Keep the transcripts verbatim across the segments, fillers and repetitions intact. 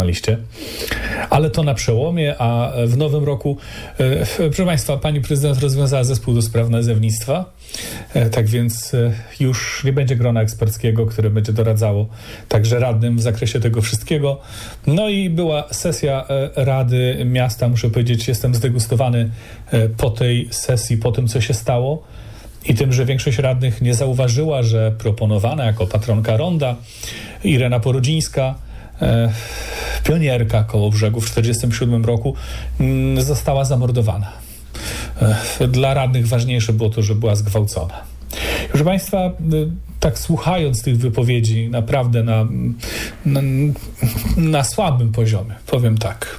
liście. Ale to na przełomie, a w nowym roku, e, proszę Państwa, pani prezydent rozwiązała zespół do spraw nazewnictwa, e, tak więc e, już nie będzie grona eksperckiego, które będzie doradzało także radnym w zakresie tego wszystkiego. No i była sesja e, Rady Miasta, muszę powiedzieć, jestem zdegustowany e, po tej sesji, po tym, co się stało i tym, że większość radnych nie zauważyła, że proponowana jako patronka ronda Irena Porodzińska, e, pionierka Kołobrzegu w tysiąc dziewięćset czterdziestym siódmym roku, m, została zamordowana. E, dla radnych ważniejsze było to, że była zgwałcona. Proszę Państwa, e, tak słuchając tych wypowiedzi naprawdę na, na, na słabym poziomie, powiem tak,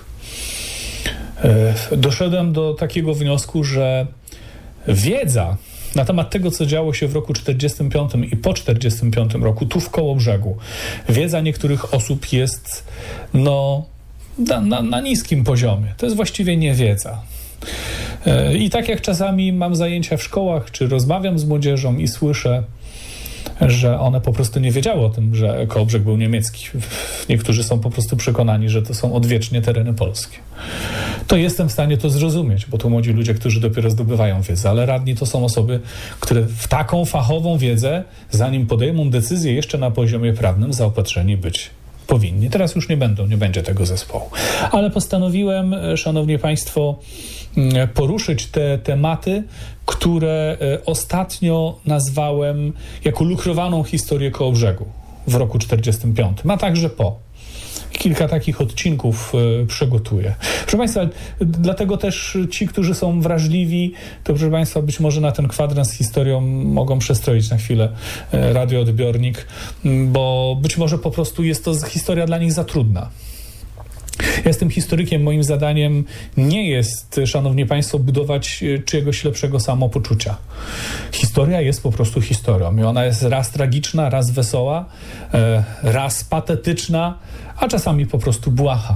e, doszedłem do takiego wniosku, że wiedza na temat tego, co działo się w roku czterdziestym piątym i po czterdziestym piątym roku tu w Kołobrzegu, wiedza niektórych osób jest no, na, na, na niskim poziomie. To jest właściwie niewiedza. I tak jak czasami mam zajęcia w szkołach, czy rozmawiam z młodzieżą i słyszę, że one po prostu nie wiedziały o tym, że Kołobrzeg był niemiecki. Niektórzy są po prostu przekonani, że to są odwiecznie tereny polskie. To jestem w stanie to zrozumieć, bo to młodzi ludzie, którzy dopiero zdobywają wiedzę, ale radni to są osoby, które w taką fachową wiedzę, zanim podejmą decyzję jeszcze na poziomie prawnym, zaopatrzeni być powinni. Teraz już nie będą, nie będzie tego zespołu. Ale postanowiłem, szanowni państwo, poruszyć te tematy, które ostatnio nazwałem jako luchrowaną historię Kołobrzegu w roku czterdziestym piątym, a także po. Kilka takich odcinków y, przygotuję. Proszę Państwa, dlatego też ci, którzy są wrażliwi, to proszę Państwa, być może na ten kwadrans z historią mogą przestroić na chwilę y, radioodbiornik, y, bo być może po prostu jest to historia dla nich za trudna. Ja jestem historykiem, moim zadaniem nie jest, szanowni państwo, budować czyjegoś lepszego samopoczucia. Historia jest po prostu historią i ona jest raz tragiczna, raz wesoła, raz patetyczna, a czasami po prostu błaha.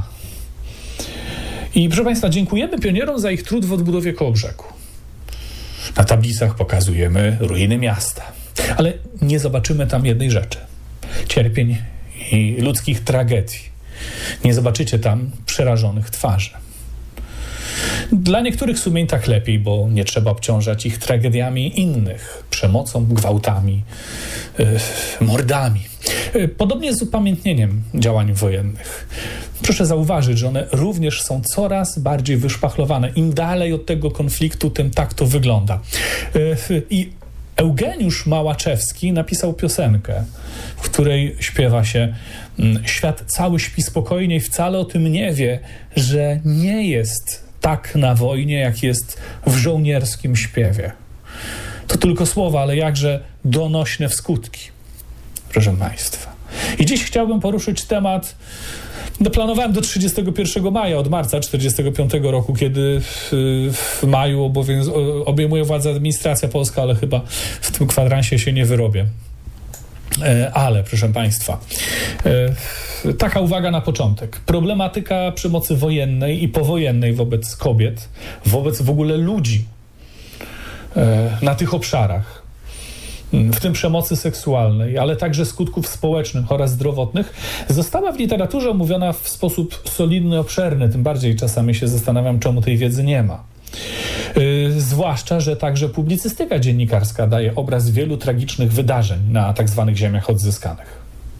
I proszę państwa, dziękujemy pionierom za ich trud w odbudowie Kołobrzegu. Na tablicach pokazujemy ruiny miasta, ale nie zobaczymy tam jednej rzeczy. Cierpień i ludzkich tragedii. Nie zobaczycie tam przerażonych twarzy. Dla niektórych sumień tak lepiej, bo nie trzeba obciążać ich tragediami innych, przemocą, gwałtami, yy, mordami. Yy, podobnie z upamiętnieniem działań wojennych. Proszę zauważyć, że one również są coraz bardziej wyszpachlowane. Im dalej od tego konfliktu, tym tak to wygląda. Yy, I Eugeniusz Małaczewski napisał piosenkę, w której śpiewa się: świat cały śpi spokojnie i wcale o tym nie wie, że nie jest tak na wojnie, jak jest w żołnierskim śpiewie. To tylko słowa, ale jakże donośne w skutki, proszę państwa. I dziś chciałbym poruszyć temat, no planowałem do trzydziestego pierwszego maja, od marca czterdziestego piątego roku, kiedy w, w maju obowiąz, obejmuje władzę administracja polska, ale chyba w tym kwadransie się nie wyrobię. Ale, proszę państwa, taka uwaga na początek. Problematyka przemocy wojennej i powojennej wobec kobiet, wobec w ogóle ludzi na tych obszarach, w tym przemocy seksualnej, ale także skutków społecznych oraz zdrowotnych, została w literaturze omówiona w sposób solidny, obszerny. Tym bardziej czasami się zastanawiam, czemu tej wiedzy nie ma. Yy, zwłaszcza, że także publicystyka dziennikarska daje obraz wielu tragicznych wydarzeń na tak zwanych ziemiach odzyskanych.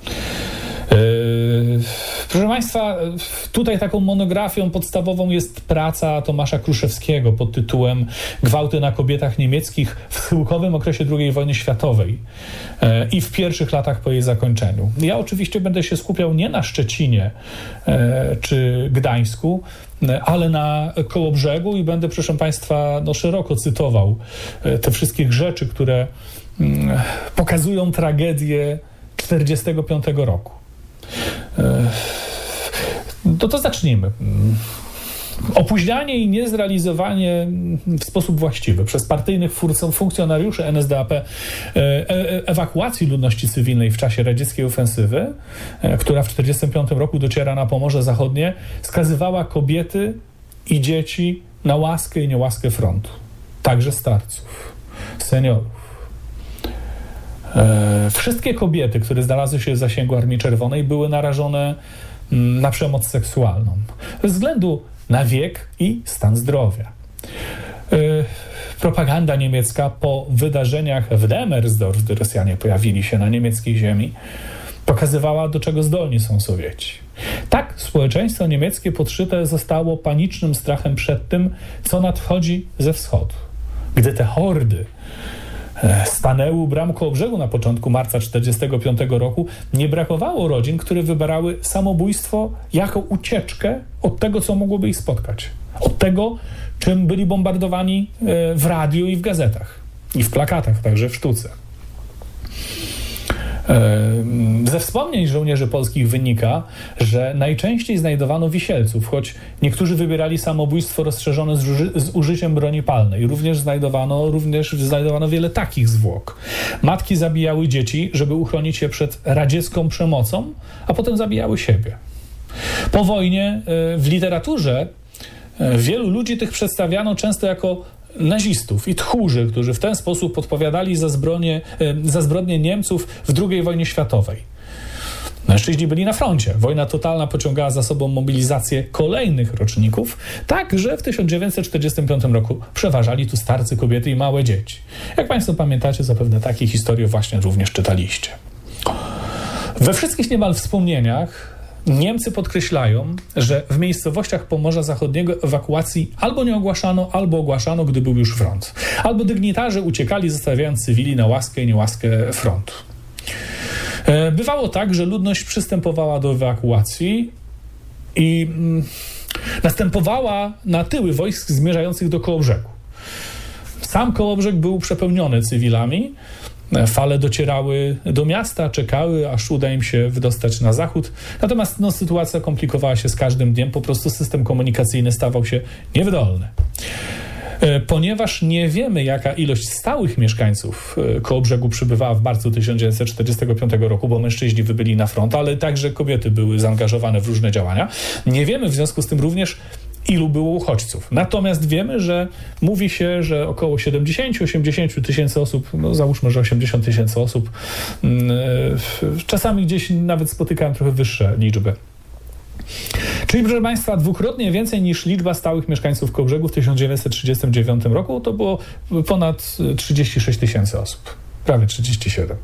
Yy, proszę państwa, tutaj taką monografią podstawową jest praca Tomasza Kruszewskiego pod tytułem Gwałty na kobietach niemieckich w schyłkowym okresie drugiej wojny światowej yy, i w pierwszych latach po jej zakończeniu. Ja oczywiście będę się skupiał nie na Szczecinie yy, czy Gdańsku, ale na Kołobrzegu i będę, proszę państwa, no, szeroko cytował te wszystkie rzeczy, które mm, pokazują tragedię czterdziestego piątego roku. No to zacznijmy. Opóźnianie i niezrealizowanie w sposób właściwy przez partyjnych funkcjonariuszy N S D A P ewakuacji ludności cywilnej w czasie radzieckiej ofensywy, która w tysiąc dziewięćset czterdziestym piątym roku dociera na Pomorze Zachodnie, skazywała kobiety i dzieci na łaskę i niełaskę frontu. Także starców, seniorów. Wszystkie kobiety, które znalazły się w zasięgu Armii Czerwonej, były narażone na przemoc seksualną, ze względu na wiek i stan zdrowia. Yy, propaganda niemiecka po wydarzeniach w Demersdorf, gdy Rosjanie pojawili się na niemieckiej ziemi, pokazywała, do czego zdolni są Sowieci. Tak, społeczeństwo niemieckie podszyte zostało panicznym strachem przed tym, co nadchodzi ze wschodu. Gdy te hordy stanęły u bram Kołobrzegu na początku marca tysiąc dziewięćset czterdziestego piątego roku, nie brakowało rodzin, które wybrały samobójstwo jako ucieczkę od tego, co mogłoby ich spotkać. Od tego, czym byli bombardowani w radiu i w gazetach. I w plakatach, także w sztuce. Ze wspomnień żołnierzy polskich wynika, że najczęściej znajdowano wisielców, choć niektórzy wybierali samobójstwo rozszerzone z, uży- z użyciem broni palnej. Również znajdowano, również znajdowano wiele takich zwłok. Matki zabijały dzieci, żeby uchronić je przed radziecką przemocą, a potem zabijały siebie. Po wojnie w literaturze wielu ludzi tych przedstawiano często jako nazistów i tchórzy, którzy w ten sposób odpowiadali za, zbrodnie, za zbrodnie Niemców w drugiej wojnie światowej. Mężczyźni byli na froncie. Wojna totalna pociągała za sobą mobilizację kolejnych roczników, tak, że w tysiąc dziewięćset czterdziestym piątym roku przeważali tu starcy, kobiety i małe dzieci. Jak Państwo pamiętacie, zapewne takie historie właśnie również czytaliście. We wszystkich niemal wspomnieniach Niemcy podkreślają, że w miejscowościach Pomorza Zachodniego ewakuacji albo nie ogłaszano, albo ogłaszano, gdy był już front. Albo dygnitarze uciekali, zostawiając cywili na łaskę i niełaskę frontu. Bywało tak, że ludność przystępowała do ewakuacji i mm, następowała na tyły wojsk zmierzających do Kołobrzegu. Sam Kołobrzeg był przepełniony cywilami. Fale docierały do miasta, czekały, aż uda im się wydostać na zachód. Natomiast no, sytuacja komplikowała się z każdym dniem, po prostu system komunikacyjny stawał się niewydolny. Ponieważ nie wiemy, jaka ilość stałych mieszkańców Kołobrzegu przybywała w marcu tysiąc dziewięćset czterdziestego piątego roku, bo mężczyźni wybyli na front, ale także kobiety były zaangażowane w różne działania. Nie wiemy w związku z tym również, ilu było uchodźców. Natomiast wiemy, że mówi się, że około siedemdziesiąt do osiemdziesięciu tysięcy osób, no załóżmy, że osiemdziesiąt tysięcy osób, czasami gdzieś nawet spotykałem trochę wyższe liczby. Czyli, proszę Państwa, dwukrotnie więcej niż liczba stałych mieszkańców Kołobrzegu w tysiąc dziewięćset trzydziestym dziewiątym roku, to było ponad trzydzieści sześć tysięcy osób. Prawie trzydzieści siedem.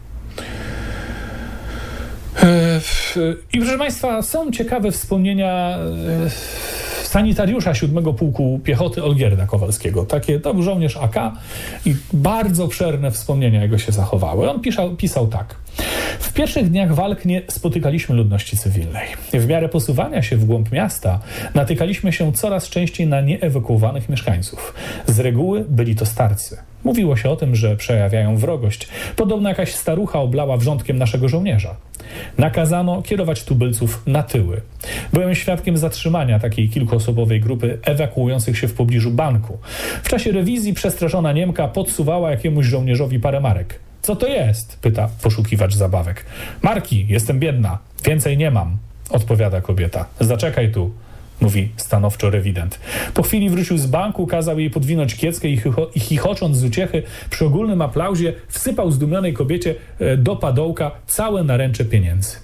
I proszę Państwa, są ciekawe wspomnienia sanitariusza siódmego Pułku Piechoty Olgierda Kowalskiego. Takie, to był żołnierz A K i bardzo obszerne wspomnienia jego się zachowały. On pisał, pisał tak. W pierwszych dniach walk nie spotykaliśmy ludności cywilnej. W miarę posuwania się w głąb miasta natykaliśmy się coraz częściej na nieewakuowanych mieszkańców. Z reguły byli to starcy. Mówiło się o tym, że przejawiają wrogość. Podobno jakaś starucha oblała wrzątkiem naszego żołnierza. Nakazano kierować tubylców na tyły. Byłem świadkiem zatrzymania takiej kilkuosobowej grupy ewakuujących się w pobliżu banku. W czasie rewizji przestraszona Niemka podsuwała jakiemuś żołnierzowi parę marek. Co to jest? Pyta poszukiwacz zabawek. Marki, jestem biedna, więcej nie mam, odpowiada kobieta. Zaczekaj tu, mówi stanowczo rewident. Po chwili wrócił z banku, kazał jej podwinąć kieckę i, chicho- i chichocząc z uciechy przy ogólnym aplauzie wsypał zdumionej kobiecie do padołka całe naręcze pieniędzy.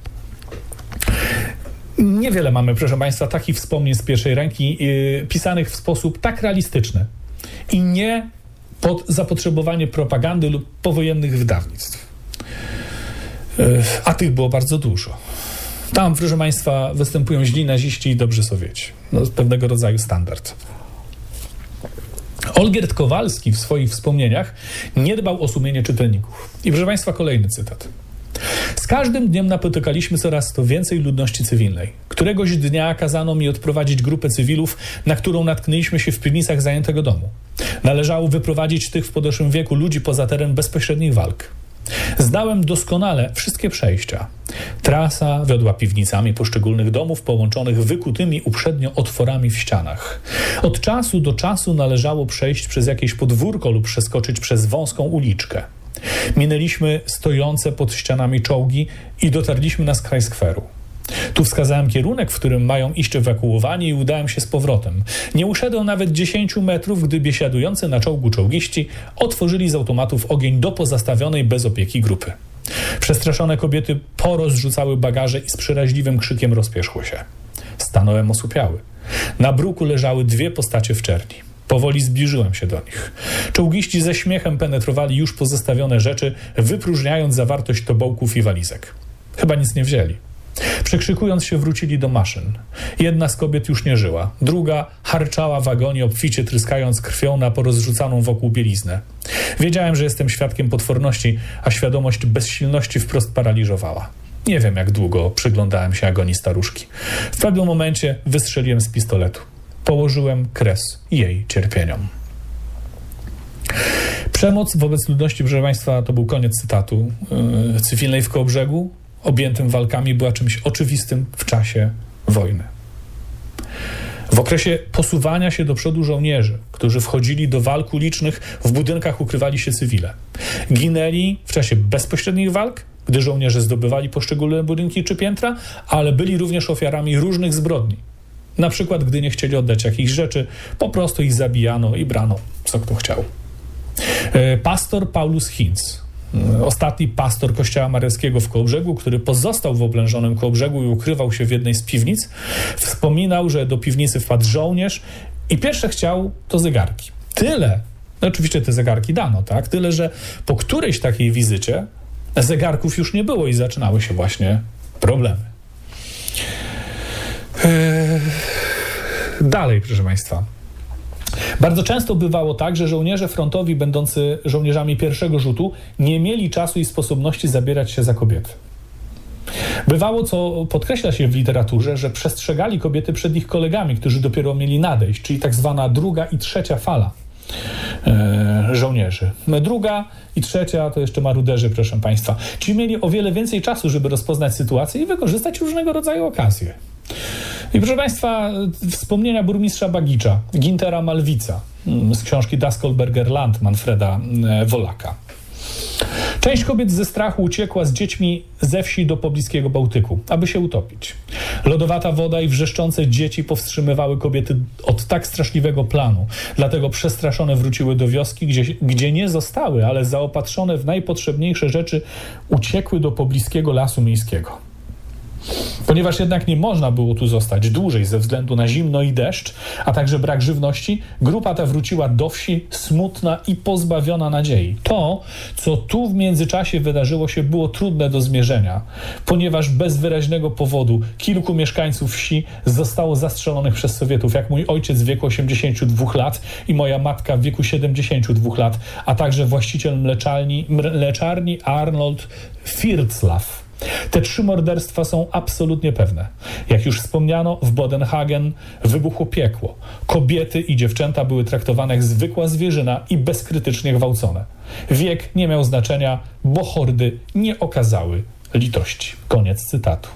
Niewiele mamy, proszę Państwa, takich wspomnień z pierwszej ręki yy, pisanych w sposób tak realistyczny i nie pod zapotrzebowanie propagandy lub powojennych wydawnictw. Yy, a tych było bardzo dużo. Tam, proszę Państwa, występują źli naziści i dobrzy Sowieci. No, pewnego rodzaju standard. Olgierd Kowalski w swoich wspomnieniach nie dbał o sumienie czytelników. I proszę Państwa, kolejny cytat. Z każdym dniem napotykaliśmy coraz to więcej ludności cywilnej. Któregoś dnia kazano mi odprowadzić grupę cywilów, na którą natknęliśmy się w piwnicach zajętego domu. Należało wyprowadzić tych w podeszłym wieku ludzi poza teren bezpośrednich walk. Znałem doskonale wszystkie przejścia. Trasa wiodła piwnicami poszczególnych domów połączonych wykutymi uprzednio otworami w ścianach. Od czasu do czasu należało przejść przez jakieś podwórko lub przeskoczyć przez wąską uliczkę. Minęliśmy stojące pod ścianami czołgi i dotarliśmy na skraj skweru. Tu wskazałem kierunek, w którym mają iść ewakuowani i udałem się z powrotem. Nie uszedłem nawet dziesięciu metrów, gdy biesiadujący na czołgu czołgiści otworzyli z automatów ogień do pozastawionej bez opieki grupy. Przestraszone kobiety porozrzucały bagaże i z przeraźliwym krzykiem rozpierzchły się. Stanąłem osłupiały. Na bruku leżały dwie postacie w czerni. Powoli zbliżyłem się do nich. Czołgiści ze śmiechem penetrowali już pozostawione rzeczy, wypróżniając zawartość tobołków i walizek. Chyba nic nie wzięli. Przekrzykując się, wrócili do maszyn. Jedna z kobiet już nie żyła, druga harczała w agonii, obficie tryskając krwią na porozrzucaną wokół bieliznę. Wiedziałem, że jestem świadkiem potworności, a świadomość bezsilności wprost paraliżowała. Nie wiem, jak długo przyglądałem się agonii staruszki. W pewnym momencie wystrzeliłem z pistoletu. Położyłem kres jej cierpieniom. Przemoc wobec ludności, proszę Państwa, to był koniec cytatu, yy, cywilnej w Kołobrzegu, objętym walkami, była czymś oczywistym w czasie wojny. W okresie posuwania się do przodu żołnierzy, którzy wchodzili do walk ulicznych, w budynkach ukrywali się cywile. Ginęli w czasie bezpośrednich walk, gdy żołnierze zdobywali poszczególne budynki czy piętra, ale byli również ofiarami różnych zbrodni. Na przykład, gdy nie chcieli oddać jakichś rzeczy, po prostu ich zabijano i brano, co kto chciał. Pastor Paulus Hinz, ostatni pastor kościoła maryjskiego w Kołobrzegu, który pozostał w oblężonym Kołobrzegu i ukrywał się w jednej z piwnic, wspominał, że do piwnicy wpadł żołnierz i pierwsze chciał to zegarki. Tyle, no oczywiście te zegarki dano, tak? Tyle, że po którejś takiej wizycie zegarków już nie było i zaczynały się właśnie problemy. Eee, dalej, proszę Państwa. Bardzo często bywało tak, że żołnierze frontowi, będący żołnierzami pierwszego rzutu, nie mieli czasu i sposobności zabierać się za kobiety. Bywało, co podkreśla się w literaturze, że przestrzegali kobiety przed ich kolegami, którzy dopiero mieli nadejść, czyli tak zwana druga i trzecia fala e, żołnierzy. Druga i trzecia to jeszcze maruderzy, proszę Państwa. Ci mieli o wiele więcej czasu, żeby rozpoznać sytuację i wykorzystać różnego rodzaju okazje. I proszę Państwa, wspomnienia burmistrza Bagicza, Gintera Malwica z książki Das Kolberger Land Manfreda Wollaka. Część kobiet ze strachu uciekła z dziećmi ze wsi do pobliskiego Bałtyku, aby się utopić. Lodowata woda i wrzeszczące dzieci powstrzymywały kobiety od tak straszliwego planu. Dlatego przestraszone wróciły do wioski, gdzie, gdzie nie zostały, ale zaopatrzone w najpotrzebniejsze rzeczy uciekły do pobliskiego lasu miejskiego. Ponieważ jednak nie można było tu zostać dłużej ze względu na zimno i deszcz, a także brak żywności, grupa ta wróciła do wsi smutna i pozbawiona nadziei. To, co tu w międzyczasie wydarzyło się, było trudne do zmierzenia, ponieważ bez wyraźnego powodu kilku mieszkańców wsi zostało zastrzelonych przez Sowietów, jak mój ojciec w wieku osiemdziesięciu dwóch lat i moja matka w wieku siedemdziesięciu dwóch lat, a także właściciel mleczarni, mleczarni Arnold Firtzlaw. Te trzy morderstwa są absolutnie pewne. Jak już wspomniano, w Bodenhagen wybuchło piekło. Kobiety i dziewczęta były traktowane jak zwykła zwierzyna i bezkrytycznie gwałcone. Wiek nie miał znaczenia, bo hordy nie okazały litości. Koniec cytatu.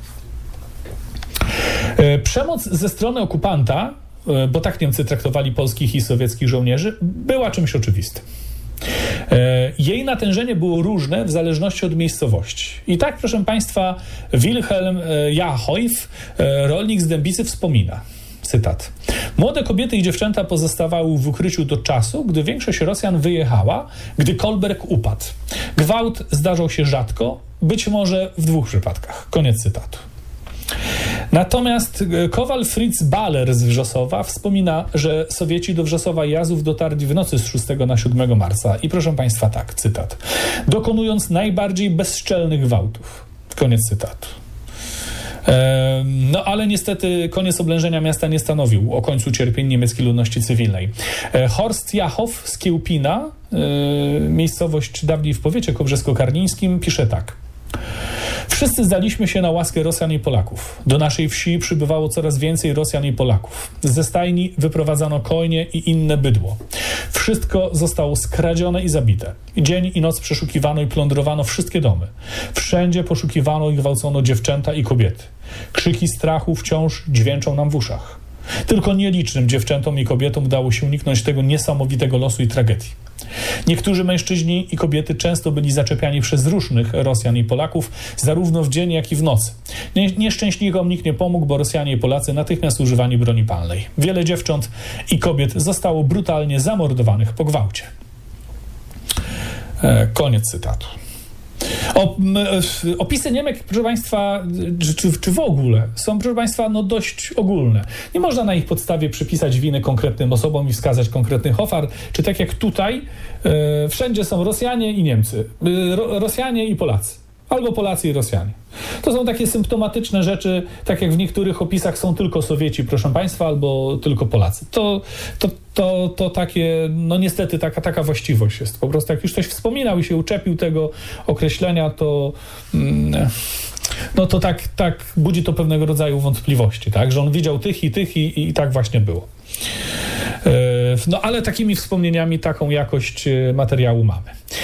E, przemoc ze strony okupanta, e, bo tak Niemcy traktowali polskich i sowieckich żołnierzy, była czymś oczywistym. Jej natężenie było różne w zależności od miejscowości. I tak, proszę Państwa, Wilhelm Jachow, rolnik z Dębicy, wspomina, cytat: młode kobiety i dziewczęta pozostawały w ukryciu do czasu, gdy większość Rosjan wyjechała, gdy Kolberg upadł. Gwałt zdarzał się rzadko, być może w dwóch przypadkach. Koniec cytatu. Natomiast Kowal Fritz Baller z Wrzosowa wspomina, że Sowieci do Wrzosowa i Jazów dotarli w nocy z szóstego na siódmego marca. I proszę Państwa, tak, cytat: dokonując najbardziej bezczelnych gwałtów. Koniec cytatu. E, no ale niestety koniec oblężenia miasta nie stanowił o końcu cierpień niemieckiej ludności cywilnej. E, Horst Jachow z Kiełpina, e, miejscowość dawniej w powiecie kobrzesko-karlińskim, pisze tak: wszyscy zdaliśmy się na łaskę Rosjan i Polaków. Do naszej wsi przybywało coraz więcej Rosjan i Polaków. Ze stajni wyprowadzano konie i inne bydło. Wszystko zostało skradzione i zabite. Dzień i noc przeszukiwano i plądrowano wszystkie domy. Wszędzie poszukiwano i gwałcono dziewczęta i kobiety. Krzyki strachu wciąż dźwięczą nam w uszach. Tylko nielicznym dziewczętom i kobietom udało się uniknąć tego niesamowitego losu i tragedii. Niektórzy mężczyźni i kobiety często byli zaczepiani przez różnych Rosjan i Polaków, zarówno w dzień, jak i w nocy. Nie, nieszczęśnikom nikt nie pomógł, bo Rosjanie i Polacy natychmiast używali broni palnej. Wiele dziewcząt i kobiet zostało brutalnie zamordowanych po gwałcie. E, koniec cytatu. O, m, opisy Niemiec, proszę Państwa, czy, czy w ogóle są, proszę Państwa, no dość ogólne. Nie można na ich podstawie przypisać winy konkretnym osobom i wskazać konkretnych ofiar, czy tak jak tutaj, e, wszędzie są Rosjanie i Niemcy, e, Ro, Rosjanie i Polacy. Albo Polacy i Rosjanie. To są takie symptomatyczne rzeczy, tak jak w niektórych opisach są tylko Sowieci, proszę Państwa, albo tylko Polacy. To, to, to, to takie, no niestety taka, taka właściwość jest. Po prostu jak już ktoś wspominał i się uczepił tego określenia, to mm, no to tak, tak budzi to pewnego rodzaju wątpliwości, tak? Że on widział tych i tych i, i tak właśnie było. No ale takimi wspomnieniami taką jakość materiału mamy.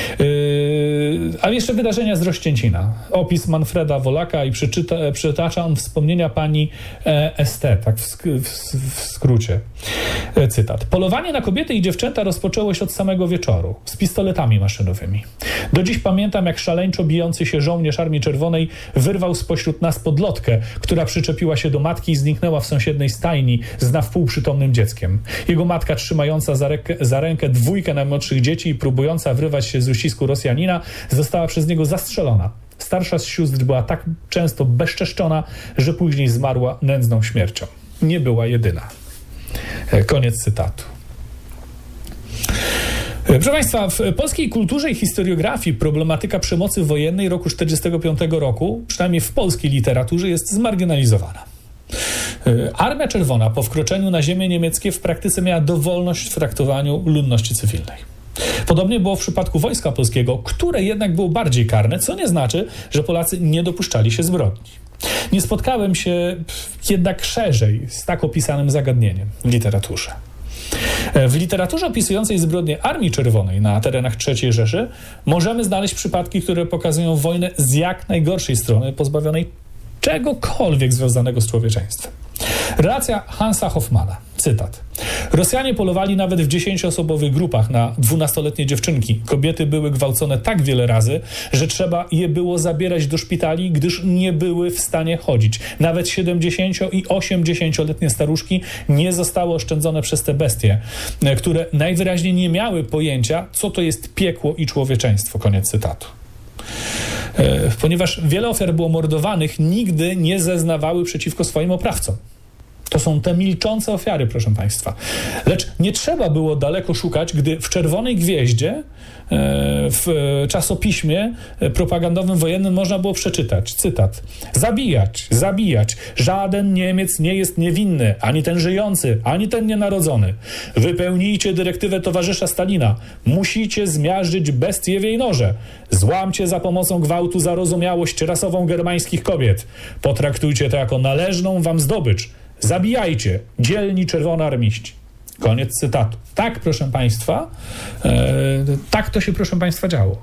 A jeszcze wydarzenia z Rościęcina. Opis Manfreda Wolaka i przyczyta, przytacza on wspomnienia pani S T, tak w, w, w skrócie. Cytat. Polowanie na kobiety i dziewczęta rozpoczęło się od samego wieczoru z pistoletami maszynowymi. Do dziś pamiętam, jak szaleńczo bijący się żołnierz Armii Czerwonej wyrwał spośród nas podlotkę, która przyczepiła się do matki i zniknęła w sąsiedniej stajni z na wpół przytomnym dzieckiem. Jego matka, trzymająca za rękę, za rękę dwójkę najmłodszych dzieci i próbująca wyrwać się z uścisku Rosjanina, została przez niego zastrzelona. Starsza z sióstr była tak często bezczeszczona, że później zmarła nędzną śmiercią. Nie była jedyna. Koniec cytatu. Proszę Państwa, w polskiej kulturze i historiografii problematyka przemocy wojennej roku tysiąc dziewięćset czterdziestego piątego roku, przynajmniej w polskiej literaturze, jest zmarginalizowana. Armia Czerwona po wkroczeniu na ziemię niemieckie w praktyce miała dowolność w traktowaniu ludności cywilnej. Podobnie było w przypadku Wojska Polskiego, które jednak było bardziej karne, co nie znaczy, że Polacy nie dopuszczali się zbrodni. Nie spotkałem się jednak szerzej z tak opisanym zagadnieniem w literaturze. W literaturze opisującej zbrodnie Armii Czerwonej na terenach trzeciej Rzeszy możemy znaleźć przypadki, które pokazują wojnę z jak najgorszej strony, pozbawionej czegokolwiek związanego z człowieczeństwem. Relacja Hansa Hoffmana, cytat. Rosjanie polowali nawet w dziesięcioosobowych grupach na dwunastoletnie dziewczynki. Kobiety były gwałcone tak wiele razy, że trzeba je było zabierać do szpitali, gdyż nie były w stanie chodzić. Nawet siedemdziesięcio- i osiemdziesięcioletnie staruszki nie zostały oszczędzone przez te bestie, które najwyraźniej nie miały pojęcia, co to jest piekło i człowieczeństwo. Koniec cytatu. Ponieważ wiele ofiar było mordowanych, nigdy nie zeznawały przeciwko swoim oprawcom. To są te milczące ofiary, proszę Państwa. Lecz nie trzeba było daleko szukać, gdy w Czerwonej Gwieździe, w czasopiśmie propagandowym wojennym można było przeczytać, cytat, zabijać, zabijać, żaden Niemiec nie jest niewinny, ani ten żyjący, ani ten nienarodzony. Wypełnijcie dyrektywę towarzysza Stalina, musicie zmiażdżyć bestie w jej norze, złamcie za pomocą gwałtu zarozumiałość rasową germańskich kobiet, potraktujcie to jako należną wam zdobycz, zabijajcie, dzielni czerwonoarmiści. Koniec cytatu. Tak, proszę Państwa, e, tak to się, proszę Państwa, działo.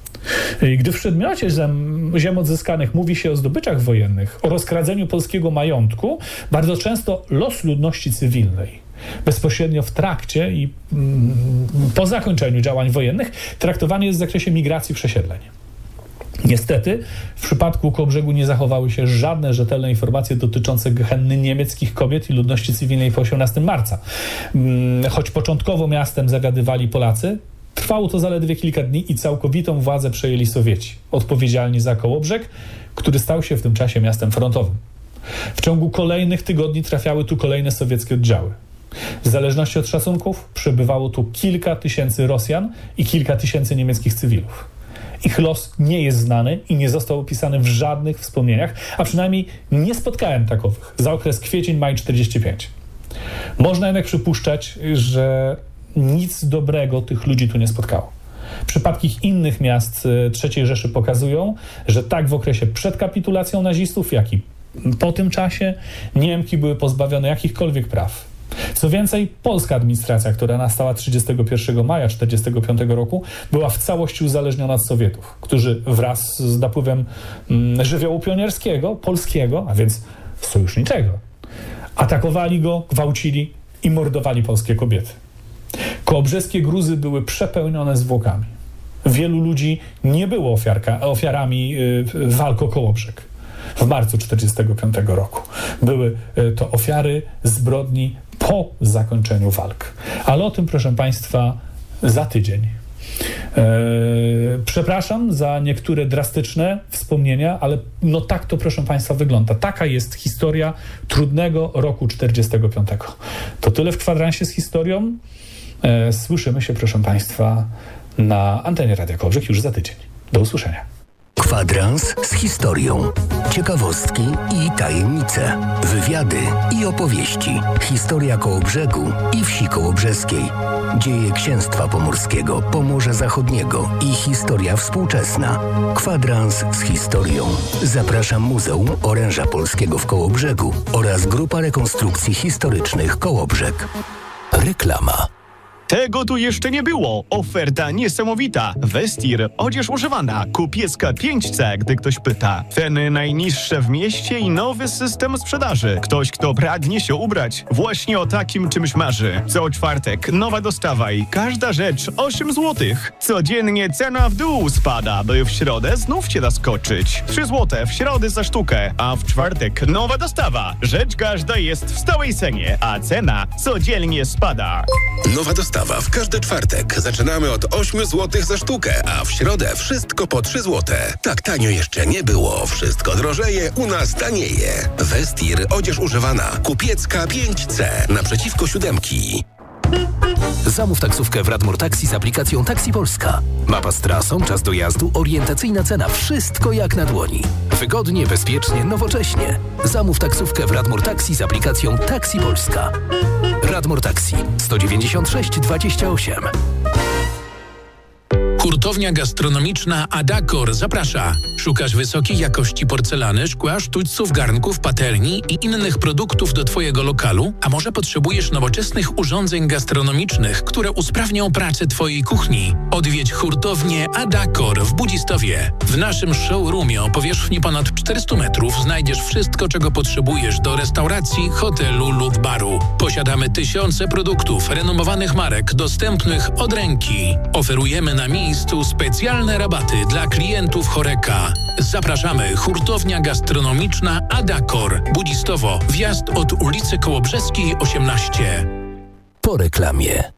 I gdy w przedmiocie ziem, ziem odzyskanych mówi się o zdobyczach wojennych, o rozkradzeniu polskiego majątku, bardzo często los ludności cywilnej, bezpośrednio w trakcie i mm, po zakończeniu działań wojennych, traktowany jest w zakresie migracji przesiedleń. Niestety, w przypadku Kołobrzegu nie zachowały się żadne rzetelne informacje dotyczące gehenny niemieckich kobiet i ludności cywilnej po osiemnastego marca. Choć początkowo miastem zagadywali Polacy, trwało to zaledwie kilka dni i całkowitą władzę przejęli Sowieci, odpowiedzialni za Kołobrzeg, który stał się w tym czasie miastem frontowym. W ciągu kolejnych tygodni trafiały tu kolejne sowieckie oddziały. W zależności od szacunków przybywało tu kilka tysięcy Rosjan i kilka tysięcy niemieckich cywilów. Ich los nie jest znany i nie został opisany w żadnych wspomnieniach, a przynajmniej nie spotkałem takowych za okres kwiecień-maj czterdziesty piąty. Można jednak przypuszczać, że nic dobrego tych ludzi tu nie spotkało. Przypadki innych miast trzeciej Rzeszy pokazują, że tak w okresie przed kapitulacją nazistów, jak i po tym czasie Niemki były pozbawione jakichkolwiek praw. Co więcej, polska administracja, która nastała trzydziestego pierwszego maja czterdziestego piątego roku, była w całości uzależniona od Sowietów, którzy wraz z napływem mm, żywiołu pionierskiego, polskiego, a więc sojuszniczego, atakowali go, gwałcili i mordowali polskie kobiety. Kołobrzeskie gruzy były przepełnione zwłokami. Wielu ludzi nie było ofiarka, ofiarami yy, walk o Kołobrzeg w marcu czterdziestego piątego roku. Były yy, to ofiary zbrodni po zakończeniu walk. Ale o tym, proszę Państwa, za tydzień. Przepraszam za niektóre drastyczne wspomnienia, ale no tak to, proszę Państwa, wygląda. Taka jest historia trudnego roku czterdziestego piątego. To tyle w kwadransie z historią. Słyszymy się, proszę Państwa, na antenie Radia Kołobrzeg już za tydzień. Do usłyszenia. Kwadrans z historią. Ciekawostki i tajemnice. Wywiady i opowieści. Historia Kołobrzegu i wsi kołobrzeskiej. Dzieje księstwa pomorskiego, Pomorza Zachodniego i historia współczesna. Kwadrans z historią. Zapraszam Muzeum Oręża Polskiego w Kołobrzegu oraz Grupa Rekonstrukcji Historycznych Kołobrzeg. Reklama. Tego tu jeszcze nie było. Oferta niesamowita. Vestir, odzież używana, kupiecka pięć C, gdy ktoś pyta. Ceny najniższe w mieście i nowy system sprzedaży. Ktoś, kto pragnie się ubrać, właśnie o takim czymś marzy. Co czwartek nowa dostawa i każda rzecz osiem złotych. Codziennie cena w dół spada, by w środę znów cię zaskoczyć. trzy złote w środę za sztukę, a w czwartek nowa dostawa. Rzecz każda jest w stałej cenie, a cena codziennie spada. Nowa dostawa w każdy czwartek. Zaczynamy od ośmiu złotych za sztukę, a w środę wszystko po trzy złote. Tak tanio jeszcze nie było. Wszystko drożeje, u nas tanieje. Vestir, odzież używana. Kupiecka pięć C. Naprzeciwko siódemki. Zamów taksówkę w Radmor Taxi z aplikacją Taxi Polska. Mapa z trasą, czas dojazdu, orientacyjna cena. Wszystko jak na dłoni. Wygodnie, bezpiecznie, nowocześnie. Zamów taksówkę w Radmor Taxi z aplikacją Taxi Polska. Radmor Taxi sto dziewięćdziesiąt sześć dwadzieścia osiem. Hurtownia gastronomiczna Adakor zaprasza. Szukasz wysokiej jakości porcelany, szkła, sztućców, garnków, patelni i innych produktów do Twojego lokalu? A może potrzebujesz nowoczesnych urządzeń gastronomicznych, które usprawnią pracę Twojej kuchni? Odwiedź hurtownię Adakor w Budzistowie. W naszym showroomie o powierzchni ponad czterystu metrów znajdziesz wszystko, czego potrzebujesz do restauracji, hotelu lub baru. Posiadamy tysiące produktów renomowanych marek dostępnych od ręki. Oferujemy na miejscu specjalne rabaty dla klientów Horeca. Zapraszamy. Hurtownia gastronomiczna Adakor. Budzistowo. Wjazd od ulicy Kołobrzeskiej osiemnaście. Po reklamie.